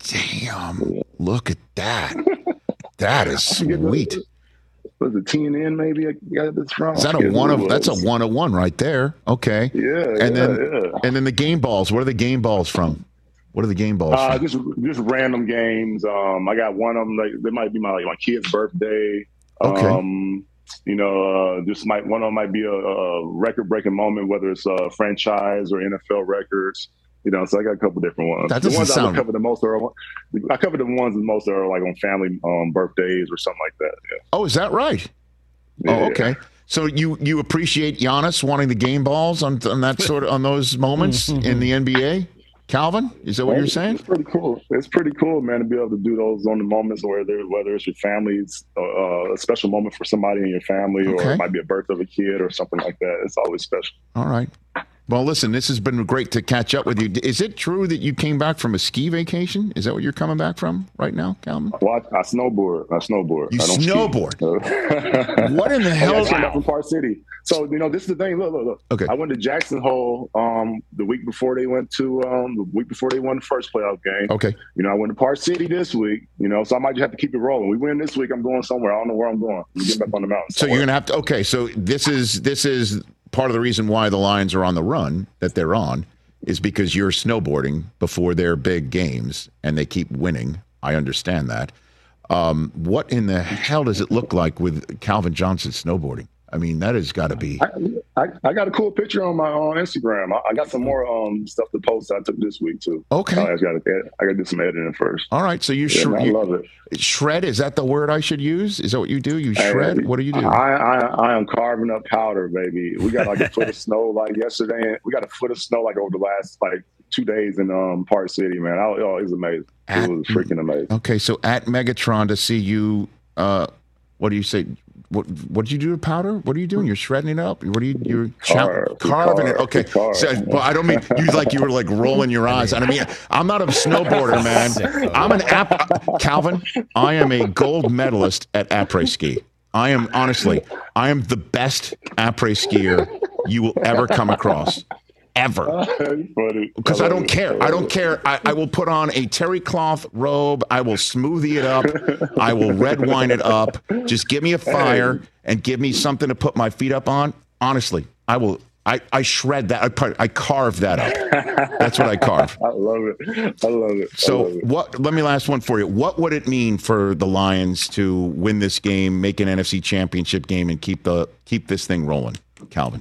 Damn! Look at that. That is sweet. Was it T N N maybe? I got this from. Is that a one of? That's a one of one right there. Okay. Yeah, And yeah, then yeah. and then the game balls. What are the game balls from? What are the game balls? Uh, from? just just random games. Um, I got one of them. Like they might be my like my kid's birthday. Okay. Um, you know, uh, just might one of them might be a, a record breaking moment, whether it's a franchise or N F L records. You know, so I got a couple different ones. That the doesn't ones sound- I cover the most are I cover the ones that most are like on family um, birthdays or something like that. Yeah. Oh, is that right? Yeah. Oh, okay. So you you appreciate Giannis wanting the game balls on on that sort of on those moments in the N B A? Calvin, is that what you're saying? It's pretty cool. It's pretty cool, man, to be able to do those on the moments where there, whether it's your family's uh, a special moment for somebody in your family, Okay. or it might be a birth of a kid or something like that. It's always special. All right. Well, listen, this has been great to catch up with you. Is it true that you came back from a ski vacation? Is that what you're coming back from right now, Calvin? Well, I, I snowboard. I snowboard. You I don't snowboard? Ski. What in the I hell? got turned up from Park City. So, you know, this is the thing. Look, look, look. Okay. I went to Jackson Hole um, the week before they went to um, the week before they won the first playoff game. Okay. You know, I went to Park City this week. You know, so I might just have to keep it rolling. We win this week. I'm going somewhere. I don't know where I'm going. I'm getting back on the mountain. So you're gonna have to. Okay. So this is this is part of the reason why the Lions are on the run that they're on is because you're snowboarding before their big games and they keep winning. I understand that. Um, what in the hell does it look like with Calvin Johnson snowboarding? I mean, that has got to be. I, I, I got a cool picture on my on Instagram. I, I got some more um stuff to post I took this week too. Okay. I got to I got to do some editing first. All right. So you, Yeah, shred. man, I you love it. shred. Is that the word I should use? Is that what you do? You shred? Hey, What do you do? I, I I am carving up powder, baby. We got like a foot of snow like yesterday. We got a foot of snow like over the last like two days in um Park City, man. I, oh, it was amazing. At- it was freaking amazing. Okay. So at Megatron to see you. Uh, what do you say? What what did you do to powder? What are you doing? You're shredding it up. What are you? You're chow- Carve, carving it. carve, Okay. carve. So, well, I don't mean you like you were like rolling your eyes. I mean, I'm not a snowboarder, man. I'm an app. Calvin, I am a gold medalist at après ski. I am honestly, I am the best après skier you will ever come across. Ever. Because I don't care. I don't care. I, I will put on a terry cloth robe. I will smoothie it up. I will red wine it up. Just give me a fire and give me something to put my feet up on. Honestly, I will. I, I shred that. I, part- I carve that up. That's what I carve. I love it. I love it. I So love it. what? Let me last one for you. What would it mean for the Lions to win this game, make an N F C Championship game, and keep the keep this thing rolling, Calvin?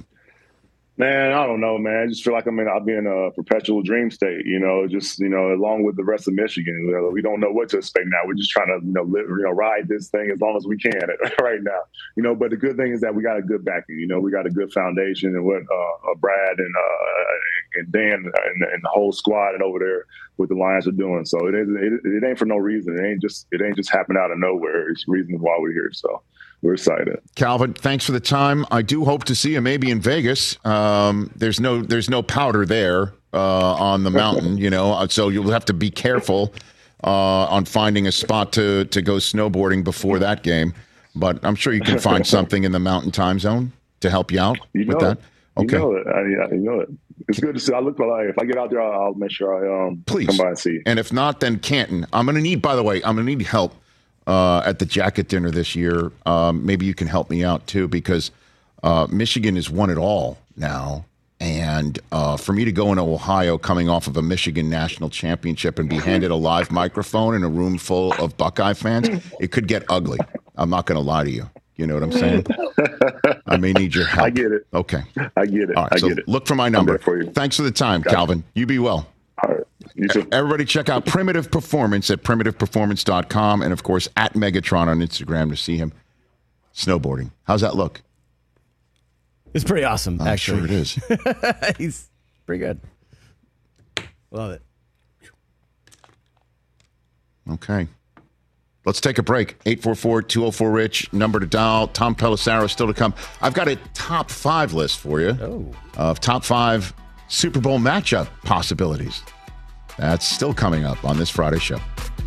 Man, I don't know, man. I just feel like I'm in, I'll be in a perpetual dream state, you know, just, you know, along with the rest of Michigan. You know, we don't know what to expect now. We're just trying to, you know, live, you know, ride this thing as long as we can right now, you know, but the good thing is that we got a good backing, you know, we got a good foundation and what uh, uh, Brad and uh, and Dan and, and the whole squad and over there with the Lions are doing. So it, is, it, it ain't for no reason. It ain't just, it ain't just happened out of nowhere. It's the reason why we're here. So we're excited. Calvin, thanks for the time. I do hope to see you maybe in Vegas. Um, there's no there's no powder there uh, on the mountain, you know, so you'll have to be careful uh, on finding a spot to to go snowboarding before that game. But I'm sure you can find something in the Mountain Time Zone to help you out You know with that. it. Okay. You know it. I, I you know it. It's good to see. I look for like if I get out there, I'll, I'll make sure I um Please come by and see. And if not, then Canton. I'm going to need. By the way, I'm going to need help uh, at the jacket dinner this year. Um, maybe you can help me out too, because uh, Michigan has won it all now. And uh, for me to go into Ohio coming off of a Michigan national championship and be handed a live microphone in a room full of Buckeye fans, it could get ugly. I'm not going to lie to you. You know what I'm saying? I may need your help. I get it. Okay. I get it. All right. I so get it. look for my I'm number. there for you. Thanks for the time, Got it. Calvin. You be well. All right. You too. Everybody check out Primitive Performance at primitive performance dot com and, of course, at Megatron on Instagram to see him snowboarding. How's that look? It's pretty awesome, I'm actually. sure it is. He's pretty good. Love it. Okay. Let's take a break. eight four four, two oh four, RICH, number to dial. Tom Pelissero still to come. I've got a top five list for you Oh. of top five Super Bowl matchup possibilities. That's still coming up on this Friday show.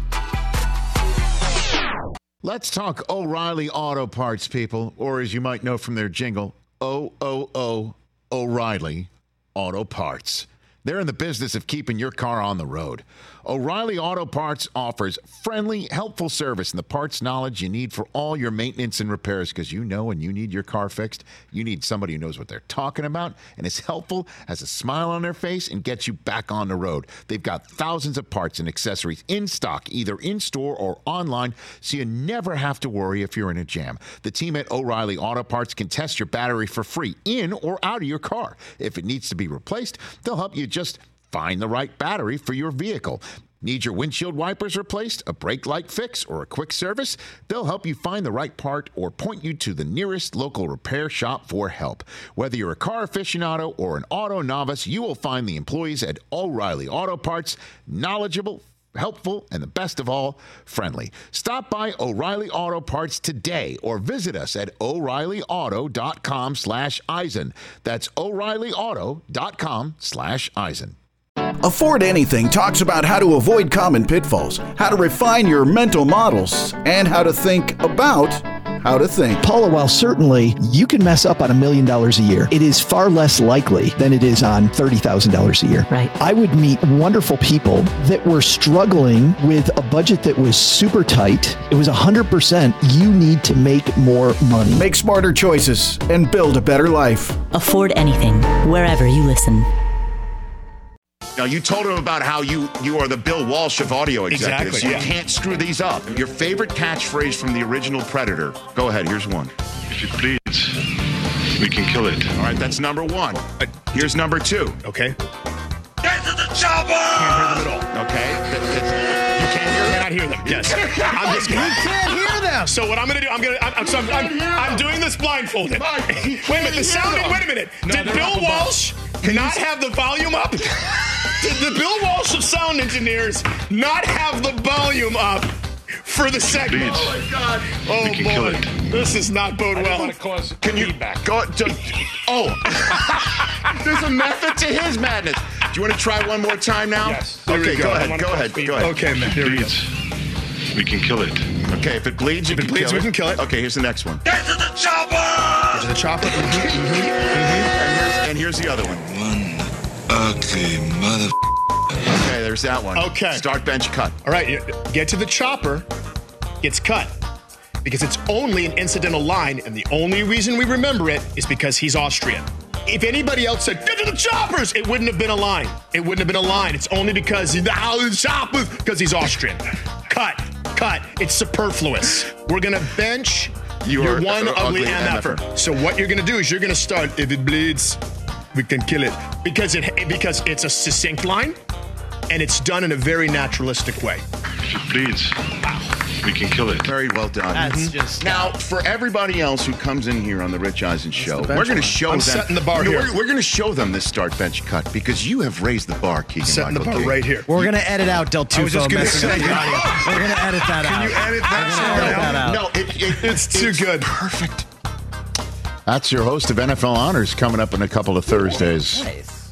Let's talk O'Reilly Auto Parts, people, or as you might know from their jingle, O O O O'Reilly Auto Parts. They're in the business of keeping your car on the road. O'Reilly Auto Parts offers friendly, helpful service and the parts knowledge you need for all your maintenance and repairs, because you know when you need your car fixed, you need somebody who knows what they're talking about and is helpful, has a smile on their face, and gets you back on the road. They've got thousands of parts and accessories in stock, either in-store or online, so you never have to worry if you're in a jam. The team at O'Reilly Auto Parts can test your battery for free in or out of your car. If it needs to be replaced, they'll help you just Find the right battery for your vehicle. Need your windshield wipers replaced, a brake light fix, or a quick service? They'll help you find the right part or point you to the nearest local repair shop for help. Whether you're a car aficionado or an auto novice, you will find the employees at O'Reilly Auto Parts knowledgeable, helpful, and the best of all, friendly. Stop by O'Reilly Auto Parts today or visit us at O'Reilly Auto dot com slash Eisen. That's O'Reilly Auto dot com slash Eisen. Afford Anything talks about how to avoid common pitfalls, how to refine your mental models, and how to think about how to think. Paula, while certainly you can mess up on a million dollars a year, it is far less likely than it is on thirty thousand dollars a year. Right. I would meet wonderful people that were struggling with a budget that was super tight. It was one hundred percent you need to make more money. Make smarter choices and build a better life. Afford Anything, wherever you listen. Now, you told him about how you, you are the Bill Walsh of audio executives. Exactly, You yeah. can't screw these up. Your favorite catchphrase from the original Predator. Go ahead. Here's one. If it bleeds, we can kill it. All right, that's number one. Here's number two. Okay. Get to the chopper! Can't hear them at all. Okay. That- that's- you can't hear it? Cannot hear them. Yes. I'm just kidding. Can't hear them. So what I'm gonna do? I'm gonna. I'm. I'm, so I'm, I'm, I'm doing this blindfolded. Wait a minute. The sound. Wait a minute. No, Did they're Bill up above. Walsh not have the volume up? Did the Bill Walsh of sound engineers not have the volume up for the segment? Please. Oh my God! Oh We can boy, kill it. this is not bode well. cause Can you go? To, oh, there's a method to his madness. Do you want to try one more time now? Yes. Here Okay, we go, go. I ahead. wanna Go press ahead. speed. Go ahead. Okay, man. If Here it we go. bleeds, we can kill it. Okay, if it bleeds, you If it can bleeds, kill we it. can kill it. Okay, here's the next one. Get to the chopper! To the chopper. And, here's, and here's the other one. One ugly mother. Okay, there's that one. Okay. Start, bench, cut. All right, you- get to the chopper, gets cut. Because it's only an incidental line, and the only reason we remember it is because he's Austrian. If anybody else said, get to the choppers, it wouldn't have been a line. It wouldn't have been a line. It's only because he's the choppers, because he's Austrian. Cut, cut. It's superfluous. We're going to bench You your are one uh, ugly ugly M F M er. F er. So what you're going to do is you're going to start, if it bleeds, we can kill it. Because it because it's a succinct line, and it's done in a very naturalistic way. If it bleeds, we can kill it. Very well done. That's just Now, for everybody else who comes in here on the Rich Eisen show, the we're going to benchmark. show I'm them. setting the bar No, here. We're, we're going to show them this start, bench, cut because you have raised the bar, Keegan. Setting the Michael bar Key. right here. We're gonna edit out Del Tufo was just gonna messing up say- the audio. We're gonna edit that out. Can you edit We're that gonna edit that out. No, it, it, It's too good. Perfect. That's your host of N F L Honors coming up in a couple of Thursdays. Nice.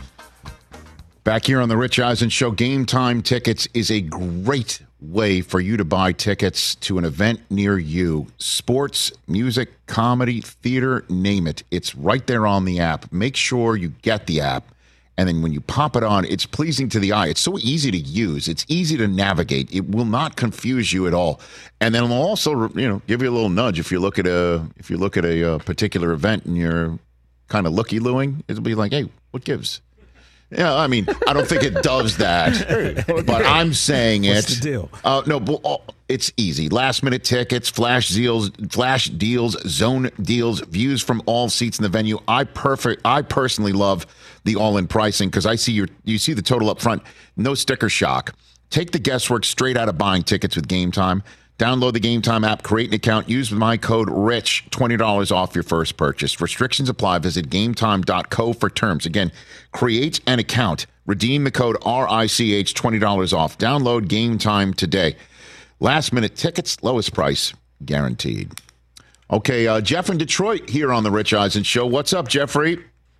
Back here on the Rich Eisen Show, Game Time Tickets is a great way for you to buy tickets to an event near you. Sports, music, comedy, theater, name it. It's right there on the app. Make sure you get the app. And then when you pop it on, it's pleasing to the eye. It's so easy to use. It's easy to navigate. It will not confuse you at all. And then it'll also, you know, give you a little nudge if you look at a if you look at a, uh particular event and you're kind of looky-looing. It'll be like, hey, what gives? Yeah, I mean, I don't think it does that, but I'm saying it. What's the deal? Uh, no, but, oh, it's easy. Last minute tickets, flash deals, flash deals, zone deals, views from all seats in the venue. I perfect. I personally love the all-in pricing because I see your you see the total up front. No sticker shock. Take the guesswork straight out of buying tickets with Game Time. Download the Game Time app, create an account, use my code RICH, twenty dollars off your first purchase. Restrictions apply. Visit gametime dot co for terms. Again, create an account, redeem the code R I C H, twenty dollars off. Download Game Time today. Last minute tickets, lowest price, guaranteed. Okay, uh, Jeff in Detroit here on the Rich Eisen Show. What's up, Jeffrey?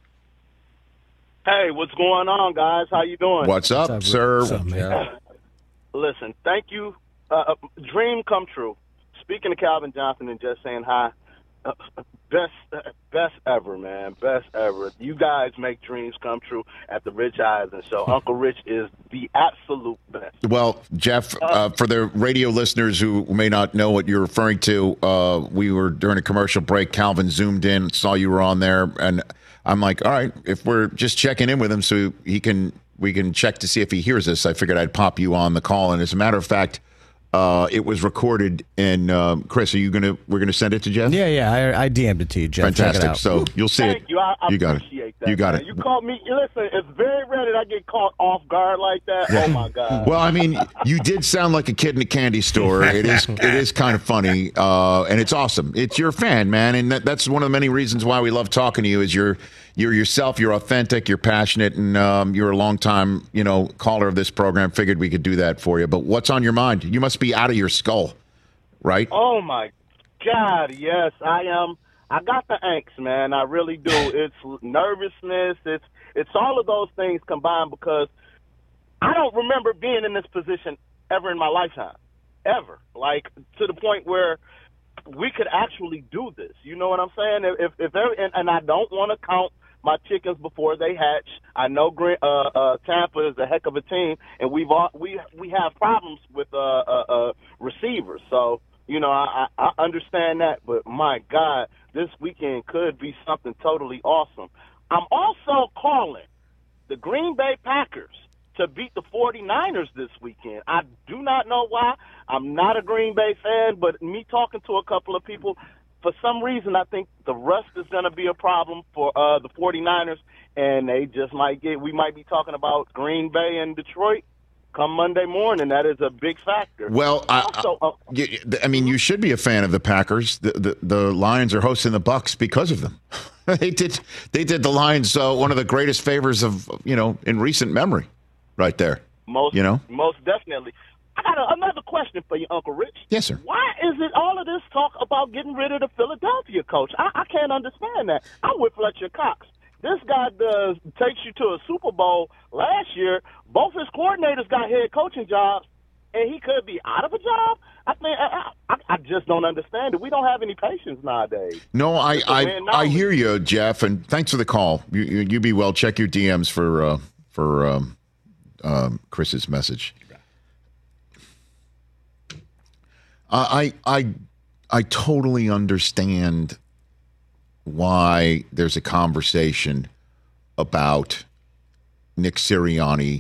Hey, what's going on, guys? How you doing? What's up, What's up, sir? What's up, man? Listen, thank you. Uh, dream come true. Speaking to Calvin Johnson and just saying hi. Uh, best, uh, best ever, man. Best ever. You guys make dreams come true at the Rich Eisen Show. Uncle Rich is the absolute best. Well, Jeff, uh, for the radio listeners who may not know what you're referring to, uh, we were during a commercial break. Calvin zoomed in, saw you were on there, and I'm like, all right, if we're just checking in with him so he can, we can check to see if he hears us. I figured I'd pop you on the call, and as a matter of fact, Uh, it was recorded, and um, Chris, are you gonna? We're gonna send it to Jeff. Yeah, yeah. I, I D M'd it to you, Jeff. Fantastic. Check it out. So you'll see Thank it. you. I, I you got appreciate it. that. You got man. it. You called me. Listen, it's very rare that I get caught off guard like that. Oh my God. Well, I mean, you did sound like a kid in a candy store. It is. It is kind of funny, uh, and it's awesome. It's your fan, man, and that, that's one of the many reasons why we love talking to you. Is you're you're yourself. You're authentic. You're passionate, and um, you're a long time, you know, caller of this program. Figured we could do that for you. But what's on your mind? You must be out of your skull. Right? Oh my God, yes, I am. I got the angst, man. I really do. It's nervousness. It's it's all of those things combined because I don't remember being in this position ever in my lifetime, ever. Like to the point where we could actually do this. You know what I'm saying? If if there, and, and I don't want to count my chickens before they hatch. I know uh, uh, Tampa is a heck of a team, and we've all, we we have problems with uh, uh, uh, receivers. So. You know, I, I understand that, but my God, this weekend could be something totally awesome. I'm also calling the Green Bay Packers to beat the forty-niners this weekend. I do not know why. I'm not a Green Bay fan, but me talking to a couple of people, for some reason I think the rust is going to be a problem for uh, the forty-niners, and they just might get – we might be talking about Green Bay and Detroit. Come Monday morning, that is a big factor. Well, I, also, uh, I, I mean, you should be a fan of the Packers. The the, the Lions are hosting the Bucks because of them. they did they did the Lions uh, one of the greatest favors of you know in recent memory, right there. Most you know, most definitely. I got a, another question for you, Uncle Rich. Yes, sir. Why is it all of this talk about getting rid of the Philadelphia coach? I, I can't understand that. I'm with Fletcher Cox. This guy does takes you to a Super Bowl last year. Both his coordinators got head coaching jobs, and he could be out of a job. I think I, I, I just don't understand it. We don't have any patience nowadays. No, I I, I hear you, Jeff, and thanks for the call. You you, you be well. Check your D Ms for uh, for um, um, Chris's message. I I I totally understand why there's a conversation about Nick Sirianni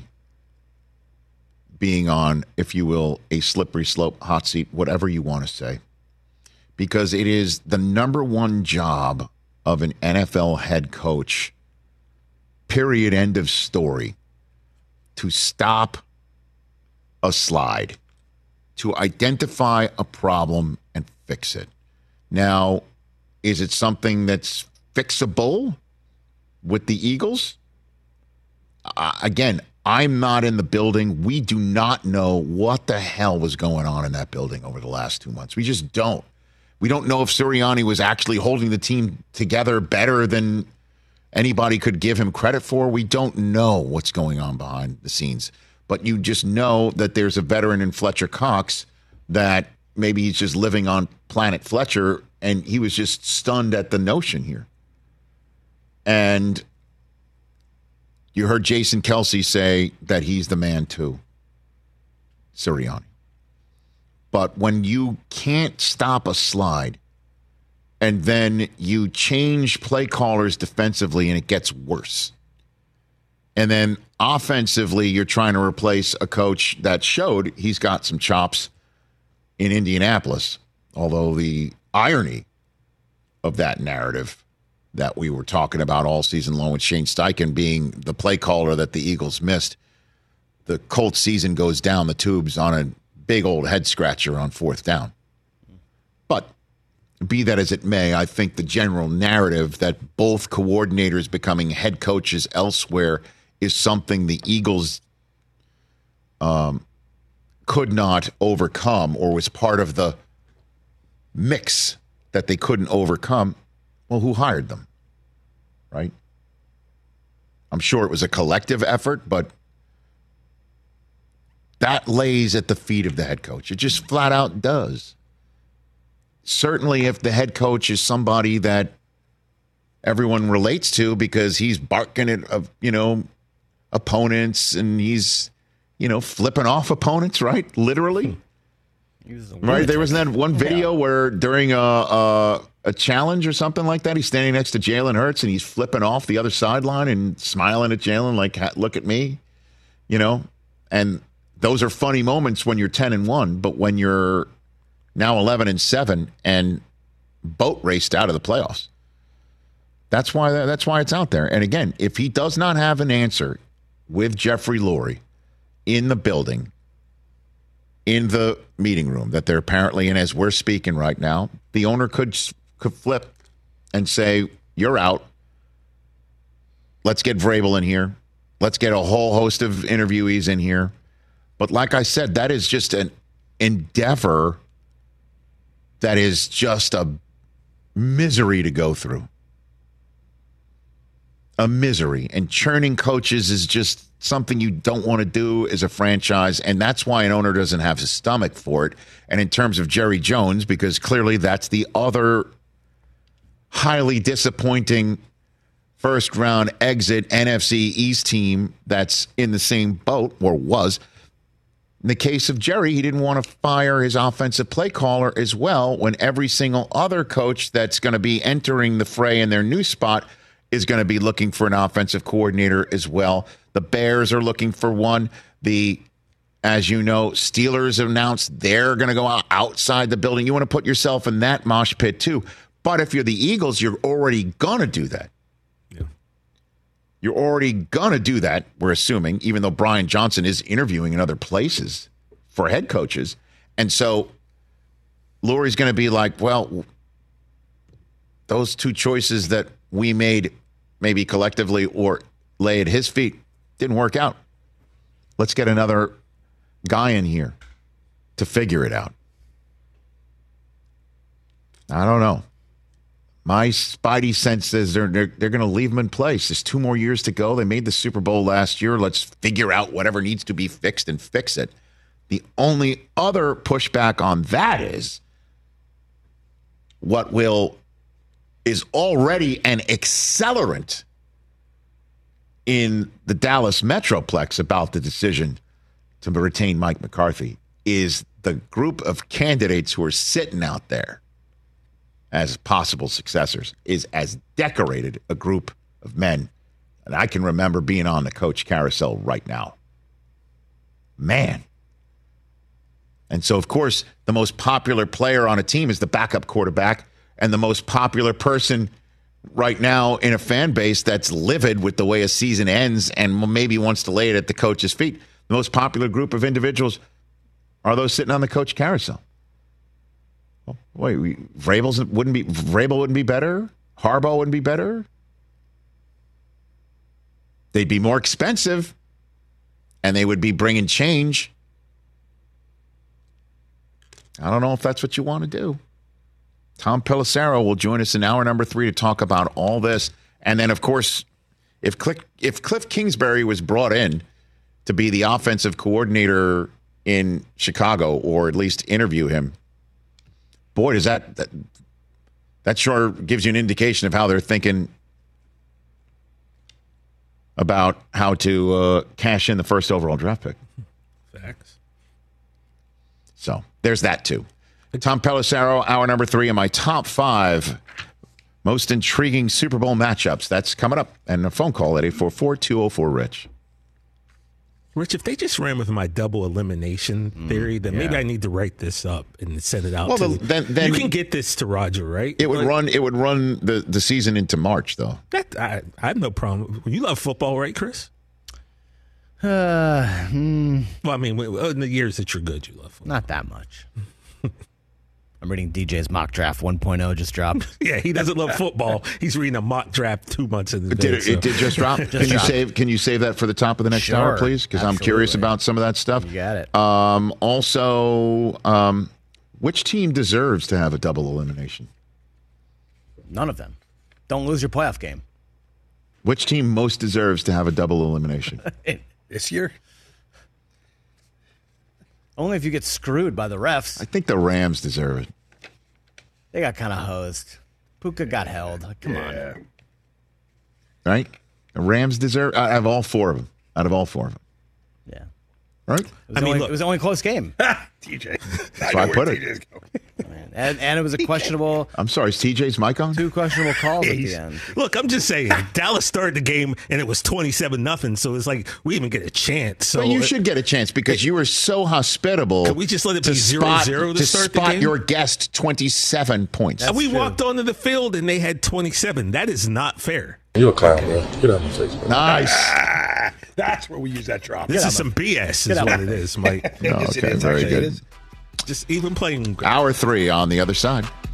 being on, if you will, a slippery slope, hot seat, whatever you want to say, because it is the number one job of an N F L head coach, period, end of story, to stop a slide, to identify a problem and fix it. Now, is it something that's fixable with the Eagles? Uh, again, I'm not in the building. We do not know what the hell was going on in that building over the last two months. We just don't. We don't know if Sirianni was actually holding the team together better than anybody could give him credit for. We don't know what's going on behind the scenes. But you just know that there's a veteran in Fletcher Cox that maybe he's just living on planet Fletcher, and he was just stunned at the notion here. And you heard Jason Kelce say that he's the man too, Sirianni. But when you can't stop a slide and then you change play callers defensively and it gets worse, and then offensively you're trying to replace a coach that showed he's got some chops in Indianapolis, although the irony of that narrative that we were talking about all season long with Shane Steichen being the play caller that the Eagles missed, the Colts season goes down the tubes on a big old head scratcher on fourth down. But be that as it may, I think the general narrative that both coordinators becoming head coaches elsewhere is something the Eagles um, could not overcome, or was part of the mix that they couldn't overcome. Well, who hired them, right? I'm sure it was a collective effort, but that lays at the feet of the head coach. It just flat out does. Certainly if the head coach is somebody that everyone relates to because he's barking at, uh, you know, opponents and he's, you know, flipping off opponents, right? Literally. Right? There was that one video yeah. where during a, a a challenge or something like that, he's standing next to Jalen Hurts and he's flipping off the other sideline and smiling at Jalen like, look at me, you know? And those are funny moments when you're ten and one, but when you're now eleven and seven and boat raced out of the playoffs, that's why that's why it's out there. And again, if he does not have an answer with Jeffrey Lurie in the building, in the meeting room that they're apparently in as we're speaking right now, the owner could could flip and say, "You're out. Let's get Vrabel in here. Let's get a whole host of interviewees in here." But like I said, that is just an endeavor that is just a misery to go through. A misery. And churning coaches is just something you don't want to do as a franchise, and that's why an owner doesn't have the stomach for it. And in terms of Jerry Jones, because clearly that's the other highly disappointing first-round exit N F C East team that's in the same boat, or was. In the case of Jerry, he didn't want to fire his offensive play caller as well when every single other coach that's going to be entering the fray in their new spot is going to be looking for an offensive coordinator as well. The Bears are looking for one. The, as you know, Steelers have announced they're going to go out outside the building. You want to put yourself in that mosh pit too. But if you're the Eagles, you're already going to do that. Yeah. You're already going to do that, we're assuming, even though Brian Johnson is interviewing in other places for head coaches. And so Lurie's going to be like, well, those two choices that we made maybe collectively or lay at his feet didn't work out. Let's get another guy in here to figure it out. I don't know. My spidey sense says they're, they're, they're going to leave him in place. There's two more years to go. They made the Super Bowl last year. Let's figure out whatever needs to be fixed and fix it. The only other pushback on that is what will is already an accelerant in the Dallas Metroplex about the decision to retain Mike McCarthy is the group of candidates who are sitting out there as possible successors is as decorated a group of men. And I can remember being on the coach carousel right now. Man. And so, of course, the most popular player on a team is the backup quarterback, and the most popular person right now in a fan base that's livid with the way a season ends and maybe wants to lay it at the coach's feet. The most popular group of individuals are those sitting on the coach carousel. Well, wait, we, Vrabel's wouldn't be Vrabel wouldn't be better? Harbaugh wouldn't be better? They'd be more expensive, and they would be bringing change. I don't know if that's what you want to do. Tom Pelissero will join us in hour number three to talk about all this. And then, of course, if Cliff, if Cliff Kingsbury was brought in to be the offensive coordinator in Chicago, or at least interview him, boy, does that, that that sure gives you an indication of how they're thinking about how to uh, cash in the first overall draft pick. Facts. So there's that, too. Tom Pelissero, hour number three, and my top five most intriguing Super Bowl matchups. That's coming up. And a phone call at eight four four, two oh four, RICH. Rich, if they just ran with my double elimination theory, then yeah. maybe I need to write this up and send it out. Well, to the, then, then you can get this to Roger, right? It would but, run. It would run the, the season into March, though. That I, I have no problem. You love football, right, Chris? Uh, mm, well, I mean, in the years that you're good, you love football. Not that much. I'm reading D J's mock draft one point oh just dropped. Yeah, he doesn't love football. He's reading a mock draft two months in advance. Did it, so. it did just drop? just can you dropped. save? Can you save that for the top of the next sure, hour, please? Because I'm curious about some of that stuff. You got it. Um, also, um, which team deserves to have a double elimination? None of them. Don't lose your playoff game. Which team most deserves to have a double elimination this year? Only if you get screwed by the refs. I think the Rams deserve it. They got kind of hosed. Puka got held. Come yeah. on. Right? The Rams deserve out of all four of them. Out of all four of them. Yeah. Right? It was, I mean, only, look, it was the only close game. T J. That's why I put it. Man, And, and it was a questionable. I'm sorry, is T J's mic on? Two questionable calls at the end. Look, I'm just saying, Dallas started the game and it was twenty-seven nothing. So it's like we even get a chance. So well, you should get a chance because you were so hospitable. Can we just let it be to zero spot, zero to, to start spot the game? your guest twenty-seven points? And we true. walked onto the field and they had twenty-seven. That is not fair. You're a clown, bro. Get out of my face, bro. Nice. Ah, that's where we use that drop. This is some B S, is what it is, Mike. No, Yes, it okay, is, very actually, it good. is. Just even playing. Hour three on the other side.